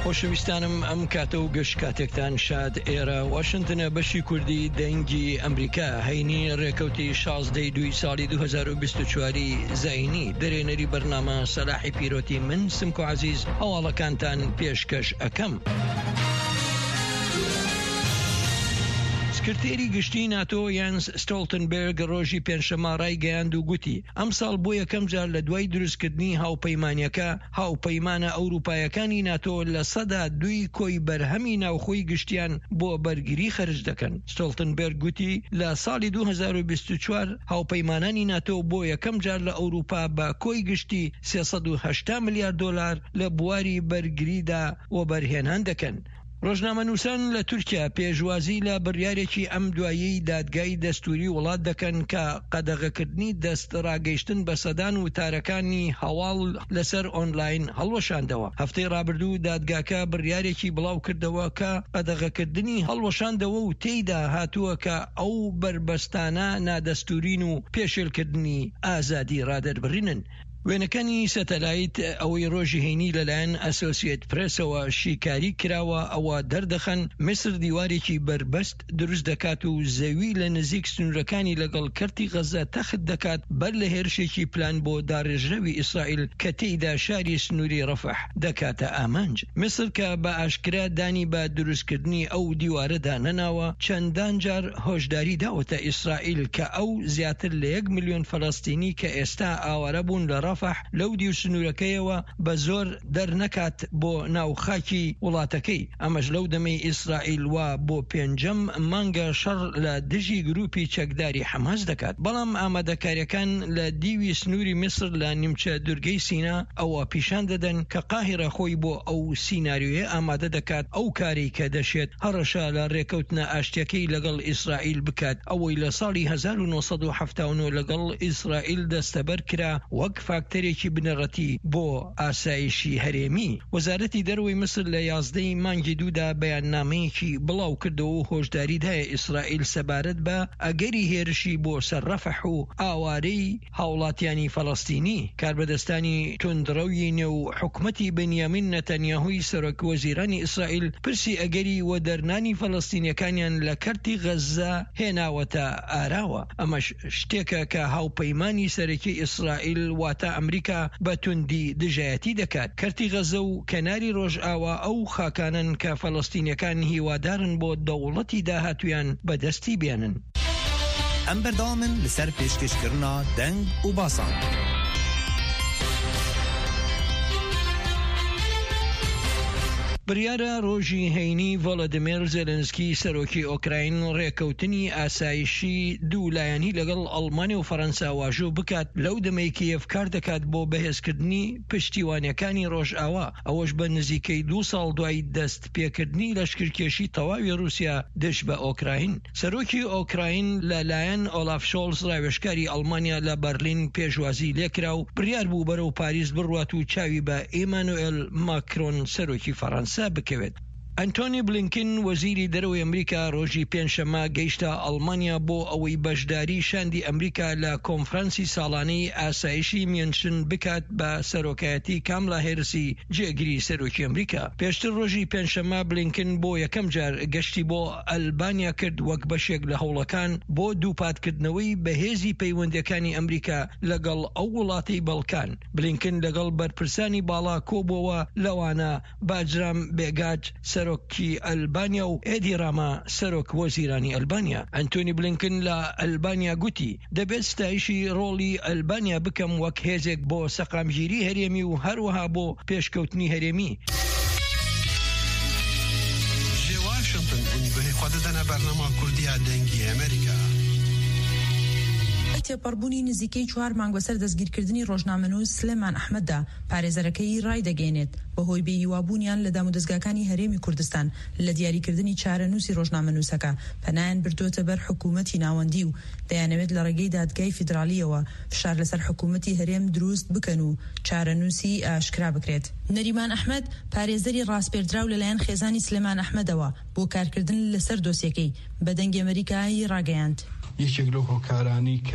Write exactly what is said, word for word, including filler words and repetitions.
خۆشەویستانم ئەم کاتە و گەشت کاتێکتان شاد ئێرە واشنتنە بەشی کوردی دەنگی ئەمریکا هەینی ڕێکەوتی شازدەی دوی ساڵی دوو هەزار و بیست و چواری زاینی دەرێنەری بەرنامە سەلاحی پیرۆتی من سمکو عزیز هەواڵەکانتان پێشکەش ئەکەم. سکرتێری گشتی ناتۆ یانس ستۆڵتنبێرگ ڕۆژی پێنجشەممە ڕایگەیاند و گوتی ئەم ساڵ بۆ یەکەم جار لە دوای دروستکردنی هاوپەیمانیەکە هاوپەیمانە ئەوروپایەکانی ناتۆ لە سەدا دوی کۆی بەرهەمی ناوخۆی گشتیان بۆ بەرگری خەرج دەکەن. ستۆڵتنبێرگ گوتی لە ساڵی دوو هەزار و بیست و چوار هاوپەیمانانی ناتۆ بۆ یەکەم جار لە ئەوروپا بە کۆی گشتی سێسەد و هەشتا ملیارد دۆلار لە بواری بەرگریدا وەبەرهێنان دەکەن. ڕۆژنامە نووسان لە تورکیا پێشوازی لە بڕیارێکی ئەم دوایی دادگای دەستوری وڵات دەکەن کە قەدەغەکردنی دەست ڕاگەیشتن بە سەدان وتارەکانی هەواڵ لەسەر ئۆنلاین هەڵوەشاندەوە. هەفتەی ڕابردوو دادگاکە بڕیارێکی بڵاو کردەوە کە قەدەغەکردنی هەڵوەشاندەوە و تێیدا هاتووە کە ئەو بربەستانە نادەستورین و پێشێلکردنی ئازادی ڕادەربڕینن. وێنەکانی سەتەلایت ئەوەی ڕۆژی هەینی لەلایەن ئەسۆسیێت پرێسەوە شیکاری کراوە ئەوە دەردەخەن میسر دیوارێکی بربەست دروست دەکات و زەوی لە نزیک سنوورەکانی لەگەڵ کەرتی غەزە تەخت دەکات بەر لە هێرشێکی پلان بۆ داڕێژرەوی ئیسرائیل کە تێیدا شاری سنووری ڕەفەح دەکاتە ئامانج. میسر کە بە ئاشکرا دانی بە دروستکردنی ئەو دیوارەدا نەناوە چەندان جار هۆشداری داوەتە ئیسرائیل کە ئەو زیاتر لە یەک ملیۆن فەڵەستینی کە ئێستا ئاوارە بوون لە لەو دی و سنوورەکەیەوە بە زۆر دەرنەکات بۆ ناوخاکی وڵاتەکەی. ئەمەش لەو دەمەی ئیسرائیل وا بۆ پێنجەم مانگە شەڕ لە دژی گروپی چەکداری حەماس دەکات. بەڵام ئامادەکاریەکان لە دیوی سنووری میسر لە نیمچە دورگەی سینا ئەوە پیشان دەدەن کە قاهیرە خۆی بۆ ئەو سیناریۆیە ئامادە دەکات ئەو کاری کە دەشێت هەڕەشە لە ڕێکەوتنە ئاشتیەکەی لەگەڵ ئیسرائیل بکات ئەوەی لە ساڵی هەزار و نۆسەد و هەفتاد و نۆ لەگەڵ ئیسرائیل دەستەبەر کرا وەک فاکتەرێکی بنەڕەتی بۆ ئاسایشی هەرێمی. وەزارەتی دەرەوەی مسر لە یازدەی مانگی دوودا بەیاننامەیەکی بڵاو کردەوە و هۆشداریدایە ئیسرائیل سەبارەت بە ئەگەری هێرشی بۆ سەر ڕەفەح و ئاوارەی هاوڵاتیانی فەڵەستینی. کاربەدەستانی تونندڕەوی نێو حکومەتی بنیامین نەتەنیاهوی سەرۆک وەزیرانی ئیسرائیل پرسی ئەگەری وەدەرنانی فەڵەستینیەکانیان لە کەرتی غەزە هێناوەتە ئاراوە. ئەمەش شتێکە کە هاوپەیمانی سەرەکی ئیسرائیل واتە ئەمریکا بە توندی دژایەتی دەکات. کەرتی غەزە و کەناری ڕۆژئاوا ئەو خاکانن کە فەڵەستینیەکان هیوادارن بۆ دەوڵەتی داهاتویان بەدەستی بێنن. ئەم بەردەوامن لەسەر پێشکەشکردنا دەنگ و باسان. بریارە ڕۆژی هەینی ڤۆلۆدیمیر زێلێنسکی سەرۆکی ئۆکراین ڕێکەوتنی ئاسایشی دوو لایەنی لەگەڵ ئەڵمانیا و فەڕەنسا واژۆ بکات لەو دەمەی کیێڤ کار دەکات بۆ بەهێزکردنی پشتیوانیەکانی ڕۆژئاوا. ئەوەش بە نزیکەی دوو ساڵ دوای دەست پێکردنی لەشکرکێشی تەواوی رووسیا دژ بە ئۆکراین. سەرۆکی ئۆکراین لەلایەن ئۆلاف شۆڵز ڕاوێژکاری ئەڵمانیا لە بەرلین پێشوازی لێکرا و بڕیار بوو بەرەو پاریس بڕوات و چاوی بە ئێمانوئێل ماکرۆن سەرۆکی فەڕەنسا بکەوێت. ئەنتۆنی بلینکن وەزیری دەرەوەی ئەمریکا ڕۆژی پێنجشەممە گەیشتە ئەڵمانیا بۆ ئەوەی بەشداری شاندی ئەمریکا لە کۆنفرانسی ساڵانەی ئاسایشی مێنشن بکات بە سەرۆکایەتی کاملا هێرسی جێگیری سەرۆکی ئەمریکا. پێشتر ڕۆژی پێنجشەممە بلینکن بۆ یەکەم جار گەشتی بۆ ئەلبانیا کرد وەک بەشێک لە هەوڵەکان بۆ دووپاتکردنەوەی بەهێزی پەیوەندیەکانی ئەمریکا لەگەڵ ئەو وڵاتی بەڵکان. بلینکن لەگەڵ بەرپرسانی باڵا کۆبەوە لەوانە باجرام بێگاج سەرۆکی ئەلبانیا و ئێدی ڕاما سەرۆک وەزیرانی ئەلبانیا. ئەنتۆنی بلینکن لە ئەلبانیا گوتی دەبێت ستایشی ڕۆڵی ئەلبانیا بکەم وەک هێزێک بۆ سەقامگیری هەرێمی و هەروەها بۆ پێشکەوتنی هەرێمی. واشنطن خوددەنە بەرنامە کوردیا دەنگی ئەمریکا. تێپەڕبوونی نزیکەی چوار مانگ بەسەر دەستگیرکردنی ڕۆژنامەنووس سلێمان ئەحمەددا پارێزەرەکەی ڕای دەگەێنێت بەهۆی بێهیوابوونیان لە دام و دەستگاکانی هەرێمی کوردستان لە دیاریکردنی چارەنووسی ڕۆژنامەنووسەکە پەنایان بردوتە بەر حکوومەتی ناوەندی و دەیانەوێت لە ڕێگەی دادگای فیدرالیەوە فشار لەسەر حکوومەتی هەرێم دروست بکەن و چارەنووسی ئاشکرا بکرێت. نەریمان ئەحمەد پارێزەری ڕاستپێردراو لەلایەن خێزانی سلێمان ئەحمەدەوە بۆ کارکردن لەسەر دۆسیەکەی بە دەنگی ئەمریکایی ڕاگەیاند. یەکێک لەو هۆکارانی کە